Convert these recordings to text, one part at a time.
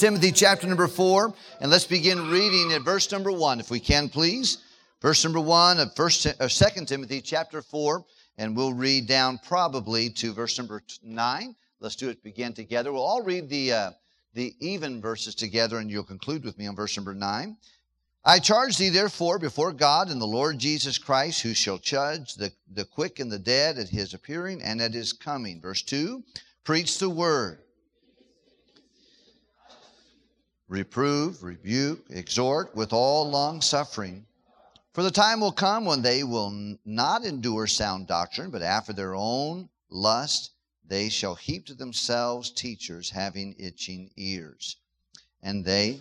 Timothy chapter number 4, and let's begin reading at verse number 1, if we can, please. Verse number 1 of 2 Timothy chapter 4, and we'll read down probably to verse number 9. Let's do it begin together. We'll all read the even verses together, and you'll conclude with me on verse number 9. I charge thee therefore before God and the Lord Jesus Christ, who shall judge the quick and the dead at his appearing and at his coming. Verse 2, preach the word. Reprove, rebuke, exhort with all long-suffering. For the time will come when they will not endure sound doctrine, but after their own lust they shall heap to themselves teachers having itching ears. And they...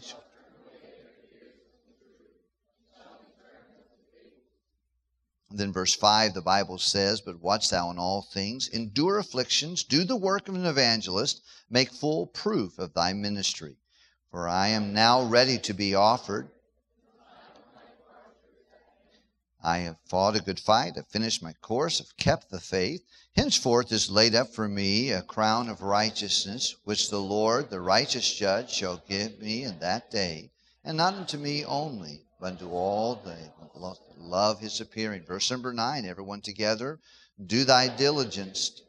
Then verse 5, the Bible says, but watch thou in all things, endure afflictions, do the work of an evangelist, make full proof of thy ministry. For I am now ready to be offered. I have fought a good fight, have finished my course, have kept the faith. Henceforth is laid up for me a crown of righteousness, which the Lord, the righteous judge, shall give me in that day, and not unto me only, but unto all that love his appearing. Verse number 9, everyone together, do thy diligence.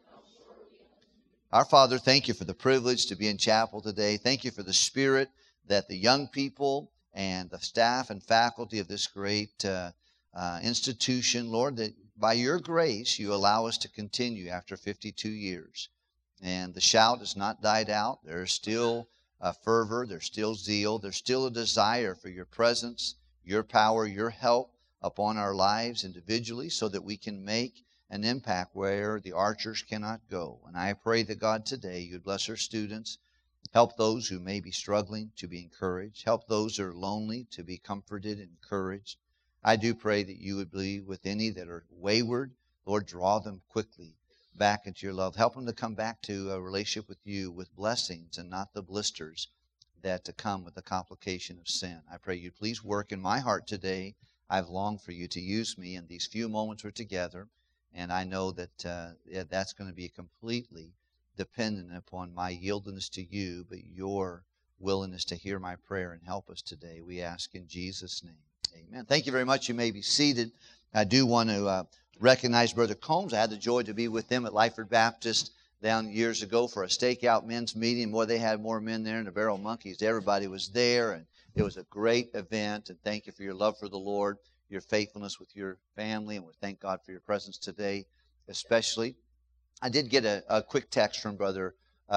Our Father, thank you for the privilege to be in chapel today. Thank you for the spirit that the young people and the staff and faculty of this great institution, Lord, that by your grace you allow us to continue after 52 years. And the shout has not died out. There's still a fervor, there's still zeal, there's still a desire for your presence, your power, your help upon our lives individually so that we can make an impact where the archers cannot go. And I pray that God today you'd bless our students, help those who may be struggling to be encouraged, help those who are lonely to be comforted and encouraged. I do pray that you would be with any that are wayward. Lord, draw them quickly back into your love. Help them to come back to a relationship with you with blessings and not the blisters that to come with the complication of sin. I pray you please work in my heart today. I've longed for you to use me in these few moments we're together. And I know that that's going to be completely dependent upon my yieldedness to you, but your willingness to hear my prayer and help us today. We ask in Jesus' name. Amen. Thank you very much. You may be seated. I do want to recognize Brother Combs. I had the joy to be with them at Lyford Baptist down years ago for a stakeout men's meeting. Boy, they had more men there than the Barrel Monkeys. Everybody was there, and it was a great event. And thank you for your love for the Lord, your faithfulness with your family, and we thank God for your presence today especially. I did get a quick text from Brother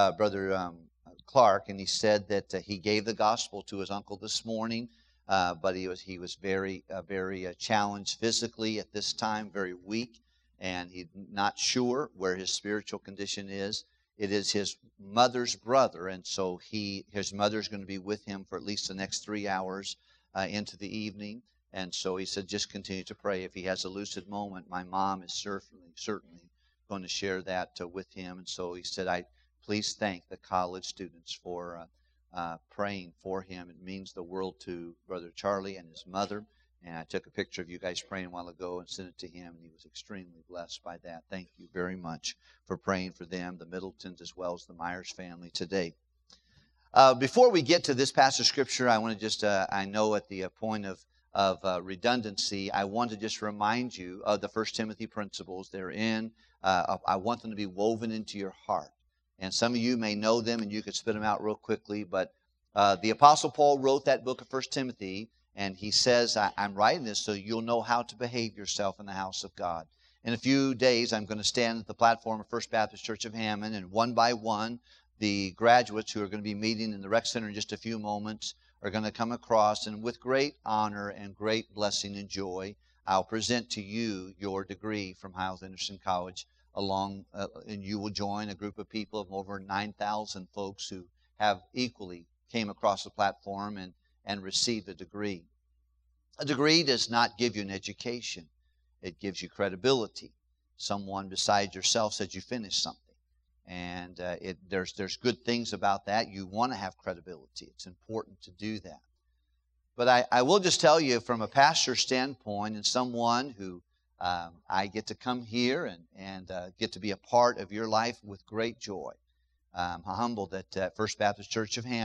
Clark, and he said that he gave the gospel to his uncle this morning, but he was very challenged physically at this time, very weak, and he's not sure where his spiritual condition is. It is his mother's brother, and so his mother's going to be with him for at least the next 3 hours into the evening. And so he said, just continue to pray. If he has a lucid moment, my mom is certainly going to share that with him. And so he said, please thank the college students for praying for him. It means the world to Brother Charlie and his mother. And I took a picture of you guys praying a while ago and sent it to him, and he was extremely blessed by that. Thank you very much for praying for them, the Middletons as well as the Myers family today. Before we get to this passage of Scripture, I want to just, I know at the point of redundancy, I want to just remind you of the 1 Timothy principles. They're in. I want them to be woven into your heart. And some of you may know them, and you could spit them out real quickly. But the Apostle Paul wrote that book of 1 Timothy, and he says, I'm writing this so you'll know how to behave yourself in the house of God. In a few days, I'm going to stand at the platform of First Baptist Church of Hammond, and one by one, the graduates who are going to be meeting in the rec center in just a few moments are going to come across, and with great honor and great blessing and joy, I'll present to you your degree from Hyles-Anderson College and you will join a group of people of over 9,000 folks who have equally came across the platform and received a degree. A degree does not give you an education. It gives you credibility. Someone besides yourself said you finished something. And there's good things about that. You want to have credibility. It's important to do that. But I will just tell you from a pastor's standpoint and someone who I get to come here and get to be a part of your life with great joy. I'm humbled that First Baptist Church of Hammond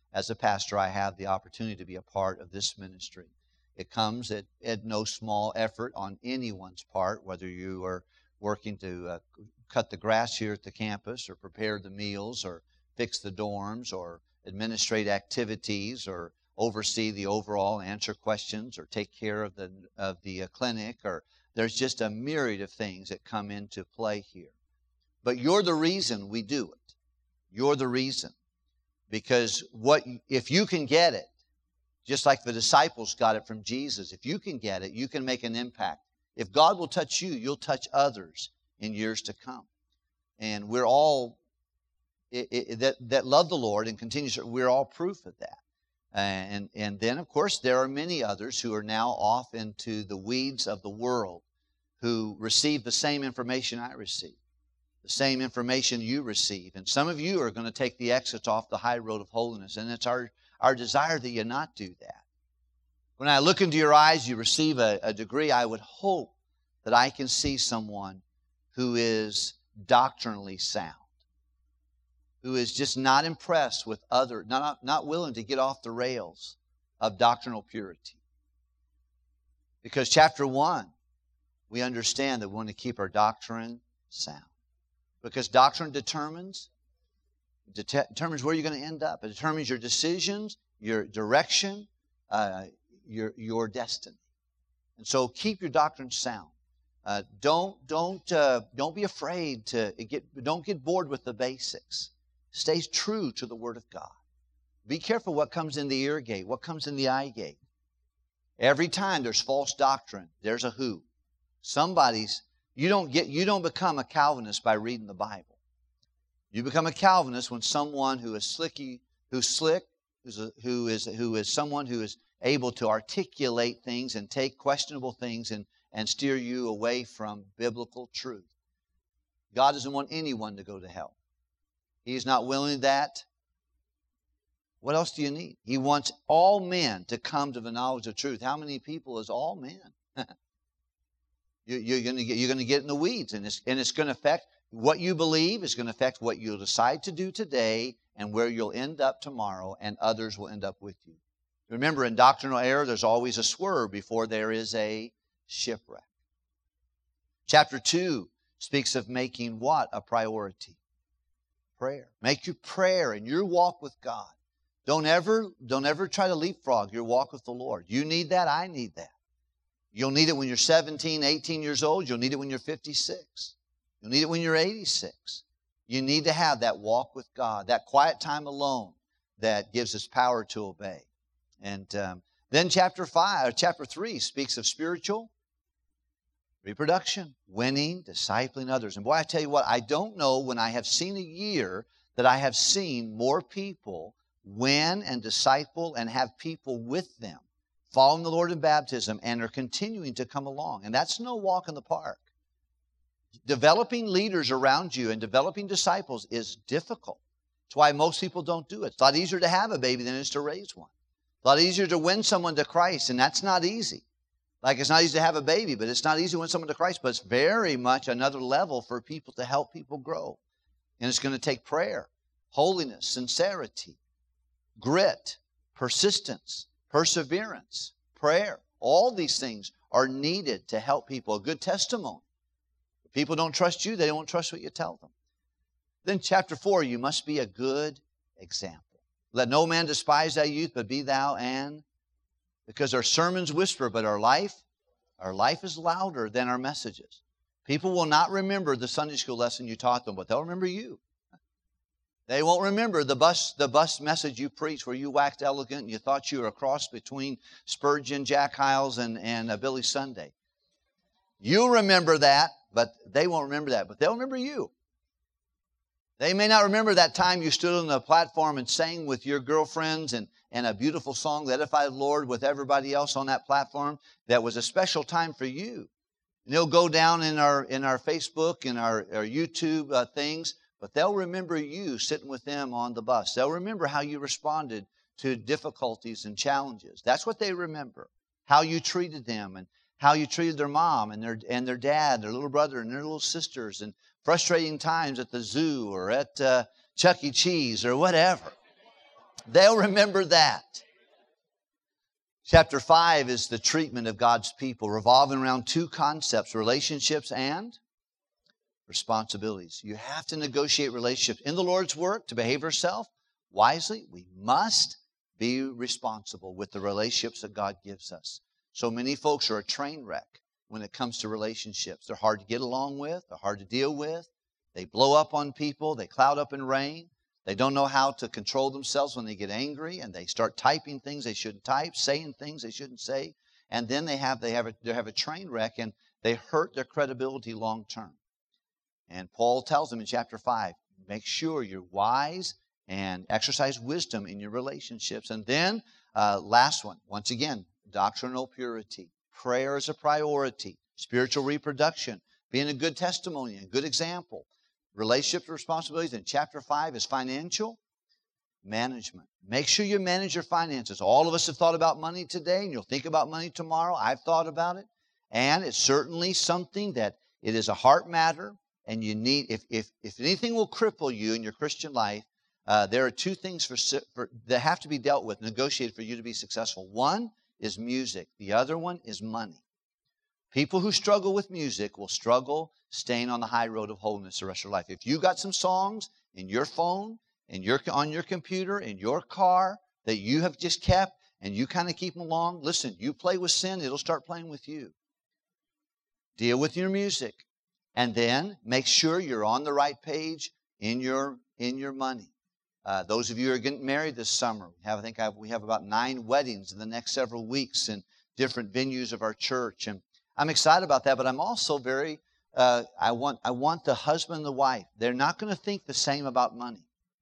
as a pastor, I have the opportunity to be a part of this ministry. It comes at no small effort on anyone's part, whether you are working to cut the grass here at the campus, or prepare the meals, or fix the dorms, or administrate activities, or oversee the overall, answer questions, or take care of the clinic, or there's just a myriad of things that come into play here. But you're the reason we do it. You're the reason. Because if you can get it, just like the disciples got it from Jesus, if you can get it, you can make an impact. If God will touch you, you'll touch others in years to come. And we're all that love the Lord and continue to, we're all proof of that. And then, of course, there are many others who are now off into the weeds of the world who receive the same information I receive, the same information you receive. And some of you are going to take the exits off the high road of holiness, and it's our desire that you not do that. When I look into your eyes, you receive a degree, I would hope that I can see someone who is doctrinally sound, who is just not impressed with not willing to get off the rails of doctrinal purity. Because chapter 1, we understand that we want to keep our doctrine sound. Because doctrine determines where you're going to end up. It determines your decisions, your direction, your destiny. And so keep your doctrine sound. Don't be afraid don't get bored with the basics. Stay true to the Word of God. Be careful what comes in the ear gate, what comes in the eye gate. Every time there's false doctrine, there's a who. You don't become a Calvinist by reading the Bible. You become a Calvinist when someone who is slick, who is someone who is able to articulate things and take questionable things and steer you away from biblical truth. God doesn't want anyone to go to hell. He's not willing to that. What else do you need? He wants all men to come to the knowledge of truth. How many people is all men? You're going to get in the weeds, and it's going to affect what you believe. Is going to affect what you'll decide to do today and where you'll end up tomorrow, and others will end up with you. Remember, in doctrinal error, there's always a swerve before there is a shipwreck. Chapter 2 speaks of making what a priority? Prayer. Make your prayer and your walk with God. Don't ever try to leapfrog your walk with the Lord. You need that. I need that. You'll need it when you're 17, 18 years old. You'll need it when you're 56. You'll need it when you're 86. You need to have that walk with God, that quiet time alone that gives us power to obey. And then chapter 3 speaks of spiritual reproduction, winning, discipling others. And boy, I tell you what, I don't know when I have seen a year that I have seen more people win and disciple and have people with them following the Lord in baptism and are continuing to come along. And that's no walk in the park. Developing leaders around you and developing disciples is difficult. That's why most people don't do it. It's a lot easier to have a baby than it is to raise one. It's a lot easier to win someone to Christ, and that's not easy. Like it's not easy to have a baby, but it's not easy to win someone to Christ, but it's very much another level for people to help people grow. And it's going to take prayer, holiness, sincerity, grit, persistence, perseverance, prayer. All these things are needed to help people. A good testimony. If people don't trust you, they don't trust what you tell them. Then chapter 4, you must be a good example. Let no man despise thy youth, but be thou an. Because our sermons whisper, but our life is louder than our messages. People will not remember the Sunday school lesson you taught them, but they'll remember you. They won't remember the bus message you preached where you waxed elegant and you thought you were a cross between Spurgeon, Jack Hyles, and Billy Sunday. You'll remember that, but they won't remember that. But they'll remember you. They may not remember that time you stood on the platform and sang with your girlfriends and a beautiful song that edified the Lord with everybody else on that platform. That was a special time for you. And they'll go down in our Facebook and our YouTube things, but they'll remember you sitting with them on the bus. They'll remember how you responded to difficulties and challenges. That's what they remember. How you treated them and how you treated their mom and their dad, their little brother and their little sisters, and frustrating times at the zoo or at Chuck E. Cheese or whatever. They'll remember that. Chapter 5 is the treatment of God's people, revolving around two concepts, relationships and responsibilities. You have to negotiate relationships. In the Lord's work, to behave ourselves wisely, we must be responsible with the relationships that God gives us. So many folks are a train wreck when it comes to relationships. They're hard to get along with. They're hard to deal with. They blow up on people. They cloud up in rain. They don't know how to control themselves when they get angry, and they start typing things they shouldn't type, saying things they shouldn't say, and then they have a train wreck, and they hurt their credibility long term. And Paul tells them in chapter 5, make sure you're wise and exercise wisdom in your relationships. And then, last one, once again, doctrinal purity. Prayer is a priority. Spiritual reproduction, being a good testimony, a good example. Relationship responsibilities in chapter 5 is financial management. Make sure you manage your finances. All of us have thought about money today, and you'll think about money tomorrow. I've thought about it. And it's certainly something that it is a heart matter, and you need, if anything will cripple you in your Christian life, there are two things that have to be dealt with, negotiated for you to be successful. One is music. The other one is money. People who struggle with music will struggle staying on the high road of holiness the rest of their life. If you got some songs in your phone, on your computer, in your car that you have just kept and you kind of keep them along, listen, you play with sin, it'll start playing with you. Deal with your music. And then make sure you're on the right page in your money. Those of you who are getting married this summer, we have about 9 weddings in the next several weeks in different venues of our church. And I'm excited about that, but I'm also very, I want the husband and the wife. They're not going to think the same about money.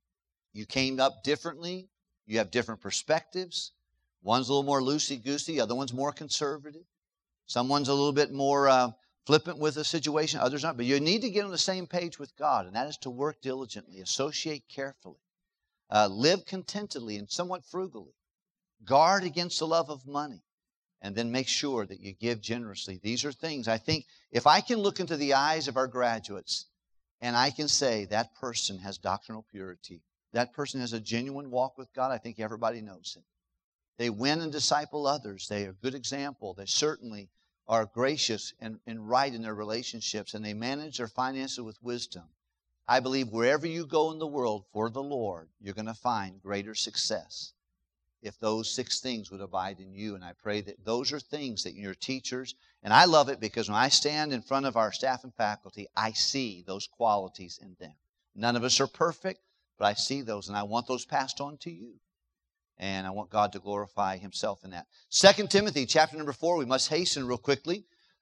You came up differently. You have different perspectives. One's a little more loosey-goosey. The other one's more conservative. Someone's a little bit more flippant with the situation. Others not. But you need to get on the same page with God, and that is to work diligently, associate carefully, live contentedly and somewhat frugally, guard against the love of money. And then make sure that you give generously. These are things, I think, if I can look into the eyes of our graduates and I can say that person has doctrinal purity, that person has a genuine walk with God, I think everybody knows it. They win and disciple others. They are a good example. They certainly are gracious and right in their relationships, and they manage their finances with wisdom. I believe wherever you go in the world for the Lord, you're going to find greater success if those 6 things would abide in you. And I pray that those are things that your teachers, and I love it because when I stand in front of our staff and faculty, I see those qualities in them. None of us are perfect, but I see those, and I want those passed on to you. And I want God to glorify Himself in that. 2 Timothy chapter number 4, we must hasten real quickly.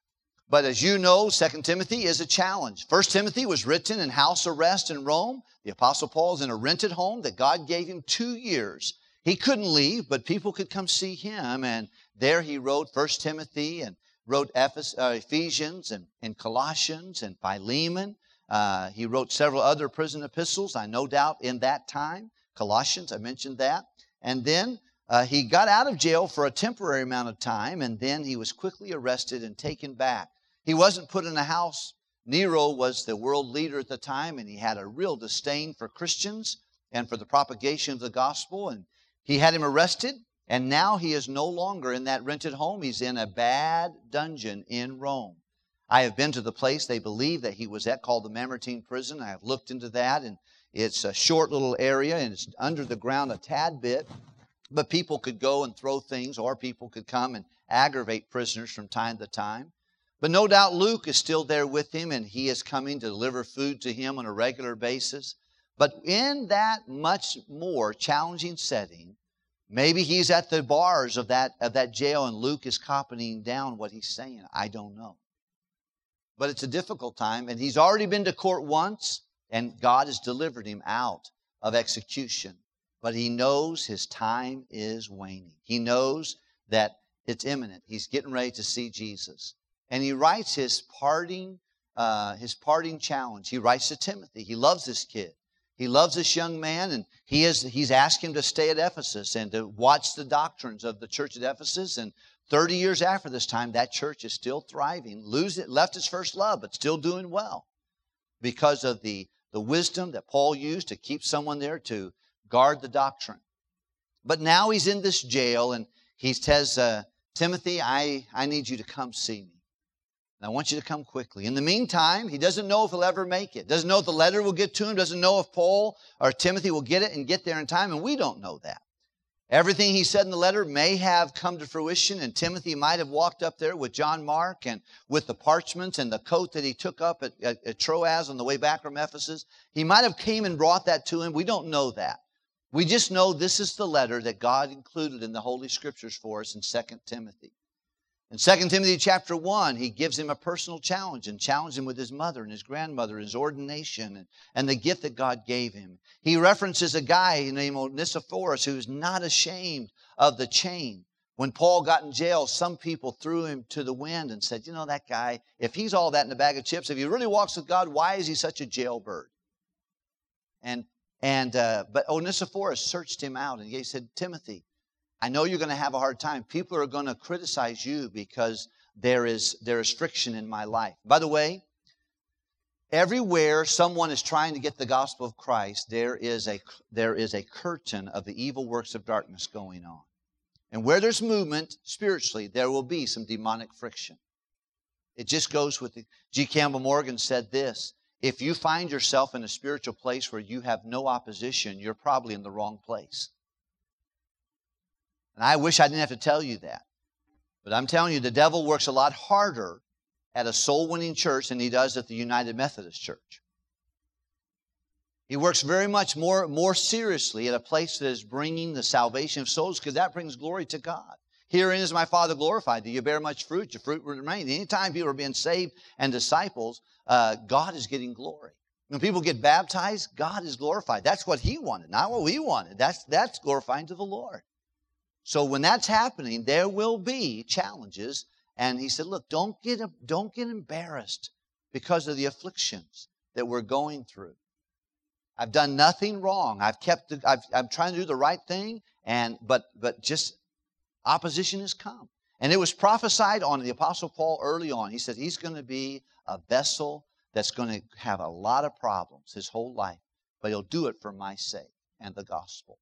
But as you know, 2 Timothy is a challenge. 1 Timothy was written in house arrest in Rome. The Apostle Paul is in a rented home that God gave him 2 years. He couldn't leave, but people could come see him. And there he wrote 1 Timothy and wrote Ephesians and Colossians and Philemon. He wrote several other prison epistles, I no doubt, in that time. Colossians, I mentioned that. And then he got out of jail for a temporary amount of time, and then he was quickly arrested and taken back. He wasn't put in a house. Nero was the world leader at the time, and he had a real disdain for Christians and for the propagation of the gospel. And he had him arrested, and now he is no longer in that rented home. He's in a bad dungeon in Rome. I have been to the place they believe that he was at, called the Mamertine Prison. I have looked into that, and it's a short little area, and it's under the ground a tad bit. But people could go and throw things, or people could come and aggravate prisoners from time to time. But no doubt Luke is still there with him, and he is coming to deliver food to him on a regular basis. But in that much more challenging setting, maybe he's at the bars of that jail and Luke is copying down what he's saying. I don't know. But it's a difficult time, and he's already been to court once, and God has delivered him out of execution. But he knows his time is waning. He knows that it's imminent. He's getting ready to see Jesus. And he writes his parting challenge. He writes to Timothy. He loves this kid. He loves this young man, and he's asked him to stay at Ephesus and to watch the doctrines of the church at Ephesus. And 30 years after this time, that church is still thriving. Left its first love, but still doing well because of the wisdom that Paul used to keep someone there to guard the doctrine. But now he's in this jail, and he says, Timothy, I need you to come see me. And I want you to come quickly. In the meantime, he doesn't know if he'll ever make it. Doesn't know if the letter will get to him. Doesn't know if Paul or Timothy will get it and get there in time. And we don't know that. Everything he said in the letter may have come to fruition, and Timothy might have walked up there with John Mark and with the parchments and the coat that he took up at Troas on the way back from Ephesus. He might have came and brought that to him. We don't know that. We just know this is the letter that God included in the Holy Scriptures for us in 2 Timothy. In 2 Timothy chapter 1, he gives him a personal challenge and challenged him with his mother and his grandmother, his ordination, and the gift that God gave him. He references a guy named Onesiphorus who is not ashamed of the chain. When Paul got in jail, some people threw him to the wind and said, you know, that guy, if he's all that in a bag of chips, if he really walks with God, why is he such a jailbird? But Onesiphorus searched him out, and he said, Timothy, I know you're going to have a hard time. People are going to criticize you because there is friction in my life. By the way, everywhere someone is trying to get the gospel of Christ, there is a curtain of the evil works of darkness going on. And where there's movement spiritually, there will be some demonic friction. It just goes with the... G. Campbell Morgan said this, if you find yourself in a spiritual place where you have no opposition, you're probably in the wrong place. And I wish I didn't have to tell you that. But I'm telling you, the devil works a lot harder at a soul-winning church than he does at the United Methodist Church. He works very much more seriously at a place that is bringing the salvation of souls, because that brings glory to God. Herein is my Father glorified, that you bear much fruit, your fruit will remain. Anytime people are being saved and disciples, God is getting glory. When people get baptized, God is glorified. That's what He wanted, not what we wanted. That's glorifying to the Lord. So when that's happening, there will be challenges. And he said, look, don't get embarrassed because of the afflictions that we're going through. I've done nothing wrong. I'm trying to do the right thing, but just opposition has come. And it was prophesied on the Apostle Paul early on. He said he's going to be a vessel that's going to have a lot of problems his whole life, but he'll do it for my sake and the gospel.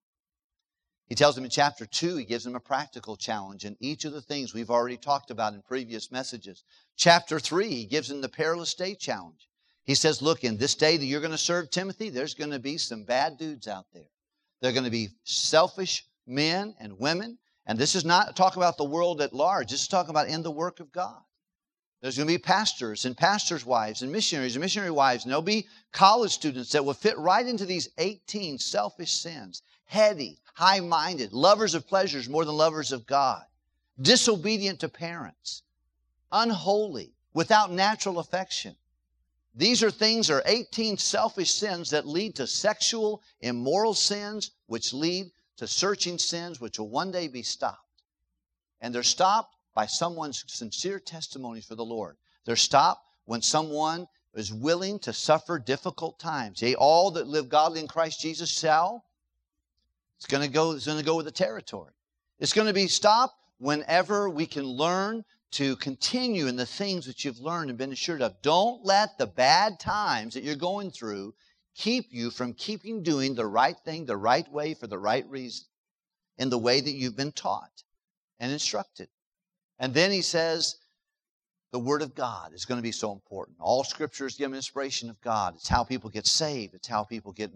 He tells them in chapter 2, he gives them a practical challenge in each of the things we've already talked about in previous messages. Chapter 3, he gives them the perilous day challenge. He says, look, in this day that you're going to serve Timothy, there's going to be some bad dudes out there. They're going to be selfish men and women. And this is not talking about the world at large. This is talking about in the work of God. There's going to be pastors and pastors' wives and missionary wives. And there'll be college students that will fit right into these 18 selfish sins. Heady, high-minded, lovers of pleasures more than lovers of God, disobedient to parents, unholy, without natural affection. These are 18 selfish sins that lead to sexual, immoral sins, which lead to searching sins, which will one day be stopped. And they're stopped by someone's sincere testimony for the Lord. They're stopped when someone is willing to suffer difficult times. Yea, all that live godly in Christ Jesus shall. It's going to go with the territory. It's going to be stopped whenever we can learn to continue in the things that you've learned and been assured of. Don't let the bad times that you're going through keep you from doing the right thing, the right way, for the right reason, in the way that you've been taught and instructed. And then he says, the Word of God is going to be so important. All Scripture is given inspiration of God. It's how people get saved. It's how people get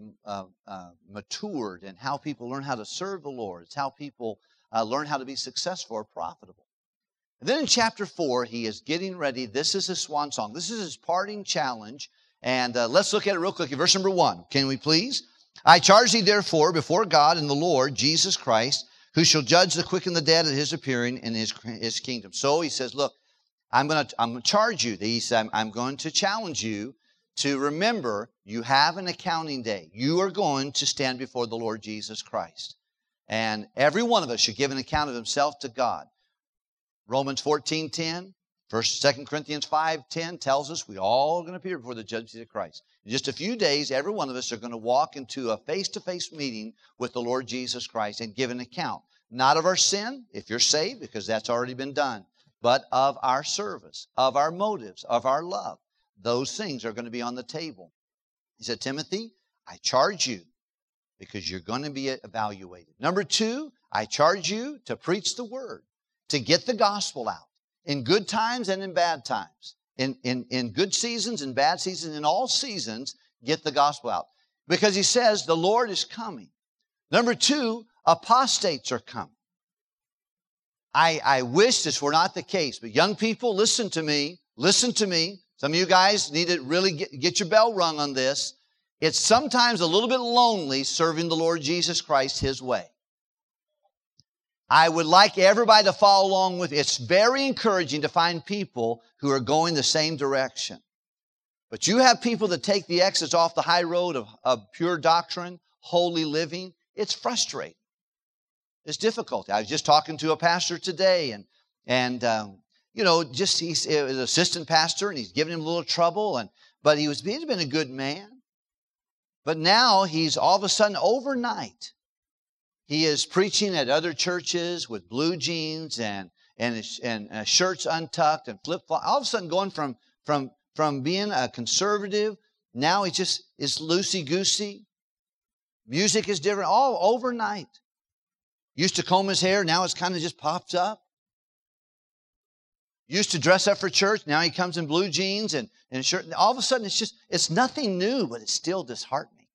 matured, and how people learn how to serve the Lord. It's how people learn how to be successful or profitable. And then in chapter 4, he is getting ready. This is his swan song. This is his parting challenge. And let's look at it real quick. Verse number 1. Can we please? I charge thee therefore before God and the Lord Jesus Christ, who shall judge the quick and the dead at His appearing in His kingdom. So he says, look, I'm going to charge you. He said, I'm going to challenge you to remember you have an accounting day. You are going to stand before the Lord Jesus Christ. And every one of us should give an account of himself to God. Romans 14:10, 2 Corinthians 5:10 tells us we all are going to appear before the judgment of Christ. In just a few days, every one of us are going to walk into a face-to-face meeting with the Lord Jesus Christ and give an account. Not of our sin, if you're saved, because that's already been done, but of our service, of our motives, of our love. Those things are going to be on the table. He said, Timothy, I charge you because you're going to be evaluated. Number 2, I charge you to preach the word, to get the gospel out in good times and in bad times. In good seasons and bad seasons, in all seasons, get the gospel out. Because he says the Lord is coming. Number 2, apostates are coming. I wish this were not the case, but young people, listen to me. Listen to me. Some of you guys need to really get your bell rung on this. It's sometimes a little bit lonely serving the Lord Jesus Christ His way. I would like everybody to follow along with it. It's very encouraging to find people who are going the same direction. But you have people that take the exits off the high road of pure doctrine, holy living. It's frustrating. It's difficult. I was just talking to a pastor today, and he's an assistant pastor, and he's giving him a little trouble, but he's been a good man. But now he's all of a sudden overnight, he is preaching at other churches with blue jeans and shirts untucked and flip-flops. All of a sudden going from being a conservative, now he just is loosey-goosey. Music is different, all overnight. Used to comb his hair, now it's kind of just pops up. Used to dress up for church, now he comes in blue jeans and a shirt. All of a sudden it's nothing new, but it's still disheartening.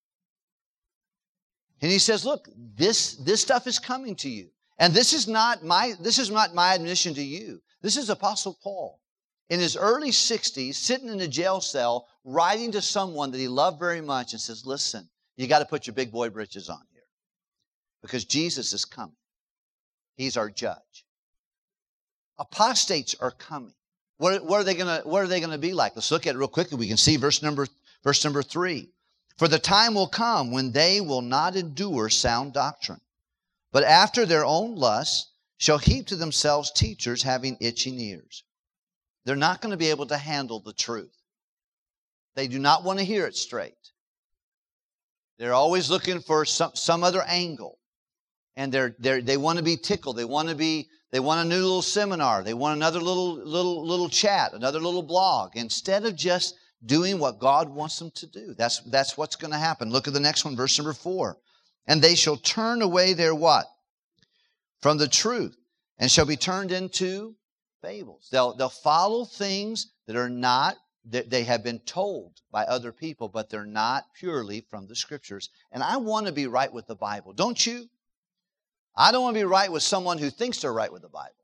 And he says, look, this stuff is coming to you. And this is not my admonition to you. This is Apostle Paul. In his early 60s, sitting in a jail cell, writing to someone that he loved very much and says, listen, you got to put your big boy britches on here. Because Jesus is coming. He's our judge. Apostates are coming. What are they going to be like? Let's look at it real quickly. We can see verse number 3. For the time will come when they will not endure sound doctrine, but after their own lusts shall heap to themselves teachers having itching ears. They're not going to be able to handle the truth. They do not want to hear it straight. They're always looking for some other angle. And they want to be tickled. They want a new little seminar. They want another little chat, another little blog, instead of just doing what God wants them to do. That's what's going to happen. Look at the next one, verse number 4. And they shall turn away their what? From the truth, and shall be turned into fables. They'll follow things that are not, that they have been told by other people, but they're not purely from the Scriptures. And I want to be right with the Bible, don't you? I don't want to be right with someone who thinks they're right with the Bible.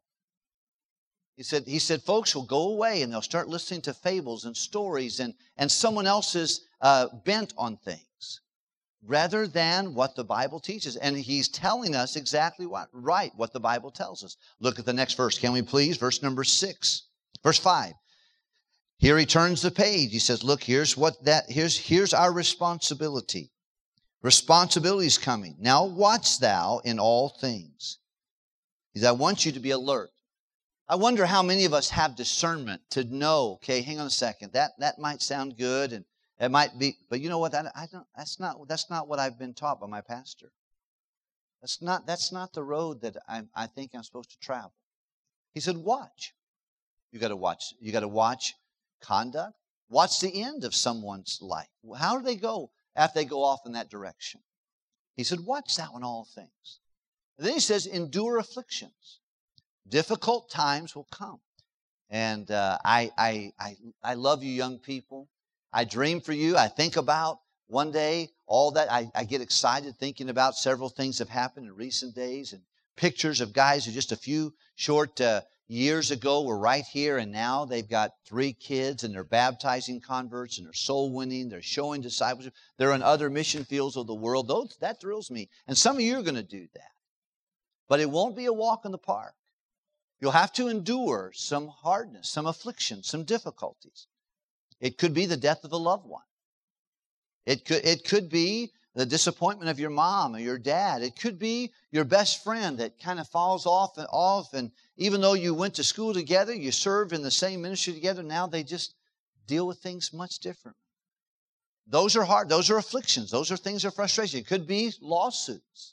He said, folks will go away and they'll start listening to fables and stories and someone else's bent on things rather than what the Bible teaches. And he's telling us exactly what the Bible tells us. Look at the next verse. Can we please? Verse number 6. Verse 5. Here he turns the page. He says, look, here's our responsibility. Responsibility is coming. Now watch thou in all things. He says, I want you to be alert. I wonder how many of us have discernment to know, okay, hang on a second, that might sound good and it might be, but you know what? That's not what I've been taught by my pastor. That's not the road that I think I'm supposed to travel. He said, watch. You got to watch. You got to watch conduct. Watch the end of someone's life. How do they go after they go off in that direction? He said, watch thou in all things. And then he says, endure afflictions. Difficult times will come. And I love you young people. I dream for you. I think about one day all that. I get excited thinking about several things that have happened in recent days and pictures of guys who just a few short years ago were right here, and now they've got 3 kids and they're baptizing converts and they're soul winning. They're showing discipleship. They're in other mission fields of the world. That thrills me. And some of you are going to do that. But it won't be a walk in the park. You'll have to endure some hardness, some affliction, some difficulties. It could be the death of a loved one. It could be the disappointment of your mom or your dad. It could be your best friend that kind of falls off, and even though you went to school together, you served in the same ministry together, now they just deal with things much different. Those are hard. Those are afflictions. Those are things of frustration. It could be lawsuits.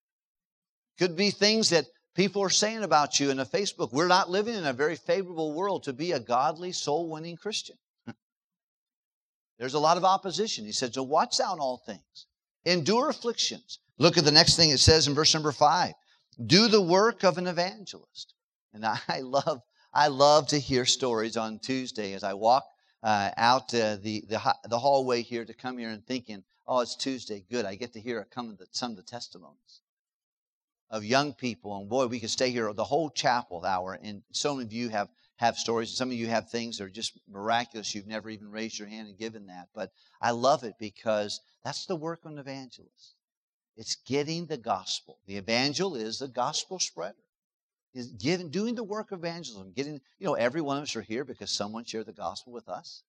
It could be things that people are saying about you in a Facebook. We're not living in a very favorable world to be a godly, soul-winning Christian. There's a lot of opposition. He said, so watch thou in all things. Endure afflictions. Look at the next thing it says in verse number 5. Do the work of an evangelist. And I love to hear stories on Tuesday as I walk out the hallway here to come here and thinking, oh, it's Tuesday. Good. I get to hear some of the testimonies of young people. And boy, we could stay here the whole chapel hour. And so many of you have stories. Some of you have things that are just miraculous. You've never even raised your hand and given that. But I love it because that's the work of an evangelist. It's getting the gospel. The evangel is the gospel spreader. Is doing the work of evangelism. Every one of us are here because someone shared the gospel with us.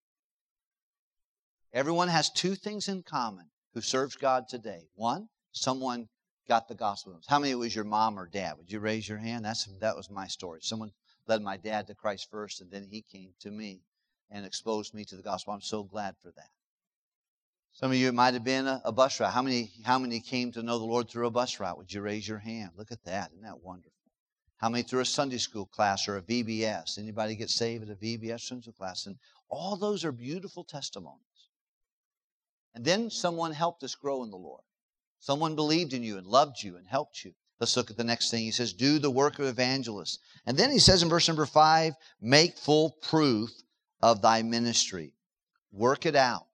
Everyone has two things in common who serves God today. One, someone got the gospel. How many was your mom or dad? Would you raise your hand? That was my story. Someone led my dad to Christ first, and then he came to me and exposed me to the gospel. I'm so glad for that. Some of you, it might have been a bus route. How many came to know the Lord through a bus route? Would you raise your hand? Look at that. Isn't that wonderful? How many through a Sunday school class or a VBS? Anybody get saved at a VBS Sunday school class? And all those are beautiful testimonies. And then someone helped us grow in the Lord. Someone believed in you and loved you and helped you. Let's look at the next thing. He says, do the work of evangelists. And then he says in verse number 5, make full proof of thy ministry. Work it out.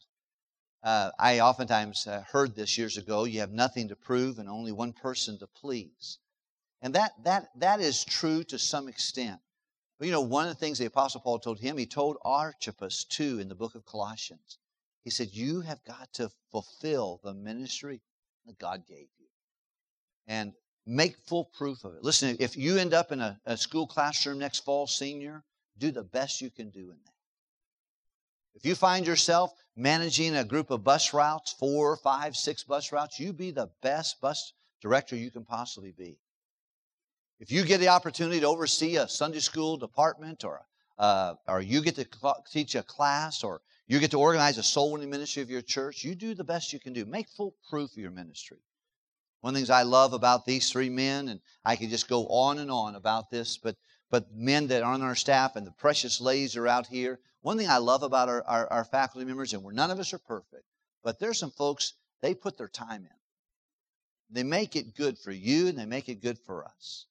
I oftentimes heard this years ago, you have nothing to prove and only one person to please. And that is true to some extent. But one of the things the Apostle Paul told him, he told Archippus too in the book of Colossians. He said, you have got to fulfill the ministry that God gave you. And make full proof of it. Listen, if you end up in a school classroom next fall, senior, do the best you can do in that. If you find yourself managing a group of bus routes, 4, 5, 6 bus routes, you be the best bus director you can possibly be. If you get the opportunity to oversee a Sunday school department or you get to teach a class or you get to organize a soul winning ministry of your church, you do the best you can do. Make full proof of your ministry. One of the things I love about these 3 men, and I could just go on and on about this, but men that are on our staff and the precious ladies are out here. One thing I love about our faculty members, and none of us are perfect, but there's some folks, they put their time in. They make it good for you and they make it good for us.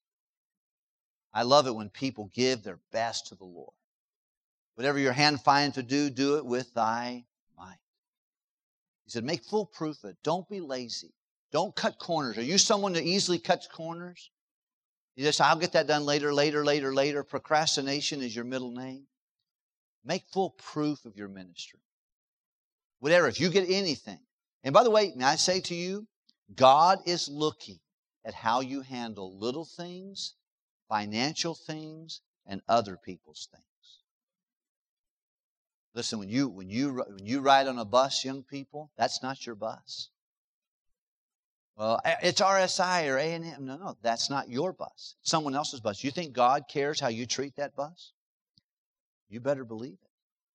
I love it when people give their best to the Lord. Whatever your hand finds to do, do it with thy might. He said, make full proof of it. Don't be lazy. Don't cut corners. Are you someone that easily cuts corners? You just, I'll get that done later. Procrastination is your middle name. Make full proof of your ministry. Whatever, if you get anything. And by the way, may I say to you, God is looking at how you handle little things, financial things, and other people's things. Listen, when you ride on a bus, young people, that's not your bus. Well, it's RSI or A&M. No, that's not your bus. It's someone else's bus. You think God cares how you treat that bus? You better believe it.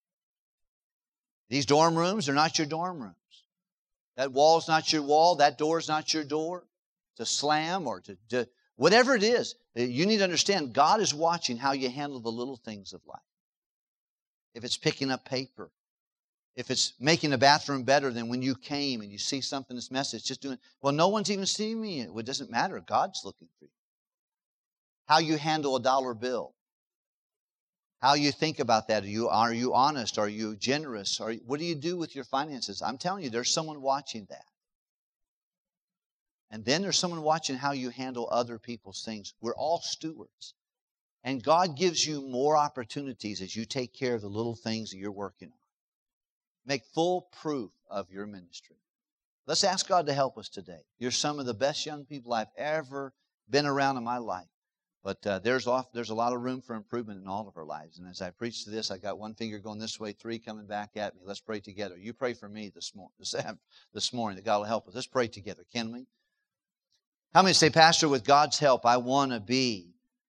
These dorm rooms are not your dorm rooms. That wall's not your wall. That door's not your door. To slam or to whatever it is, you need to understand God is watching how you handle the little things of life. If it's picking up paper, if it's making the bathroom better than when you came and you see something that's messy, it's just doing, well, no one's even seeing me. Well, it doesn't matter. God's looking for you. How you handle a dollar bill. How you think about that. Are you honest? Are you generous? What do you do with your finances? I'm telling you, there's someone watching that. And then there's someone watching how you handle other people's things. We're all stewards. And God gives you more opportunities as you take care of the little things that you're working on. Make full proof of your ministry. Let's ask God to help us today. You're some of the best young people I've ever been around in my life. But there's a lot of room for improvement in all of our lives. And as I preach to this, I got one finger going this way, 3 coming back at me. Let's pray together. You pray for me this morning that God will help us. Let's pray together, can we? How many say, Pastor, with God's help, I want to be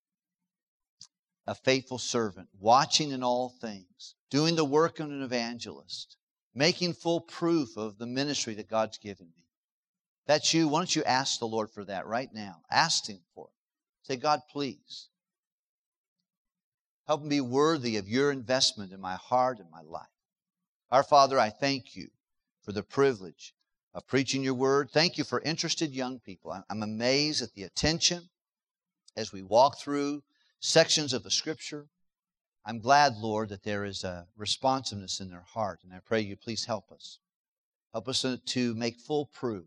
a faithful servant, watching in all things, doing the work of an evangelist, making full proof of the ministry that God's given me. If that's you, why don't you ask the Lord for that right now? Ask Him for it. Say, God, please, help me be worthy of your investment in my heart and my life. Our Father, I thank you for the privilege of preaching your word. Thank you for interested young people. I'm amazed at the attention as we walk through sections of the Scripture. I'm glad, Lord, that there is a responsiveness in their heart, and I pray you please help us. Help us to make full proof.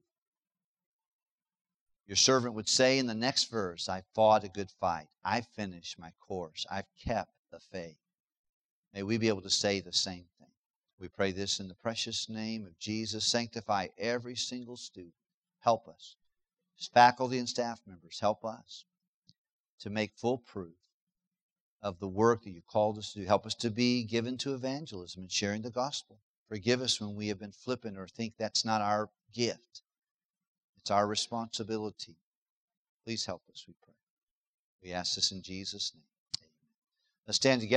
Your servant would say in the next verse, I fought a good fight. I finished my course. I've kept the faith. May we be able to say the same thing. We pray this in the precious name of Jesus. Sanctify every single student. Help us. As faculty and staff members, help us to make full proof of the work that you called us to do. Help us to be given to evangelism and sharing the gospel. Forgive us when we have been flippant or think that's not our gift. It's our responsibility. Please help us, we pray. We ask this in Jesus' name. Amen. Let's stand together.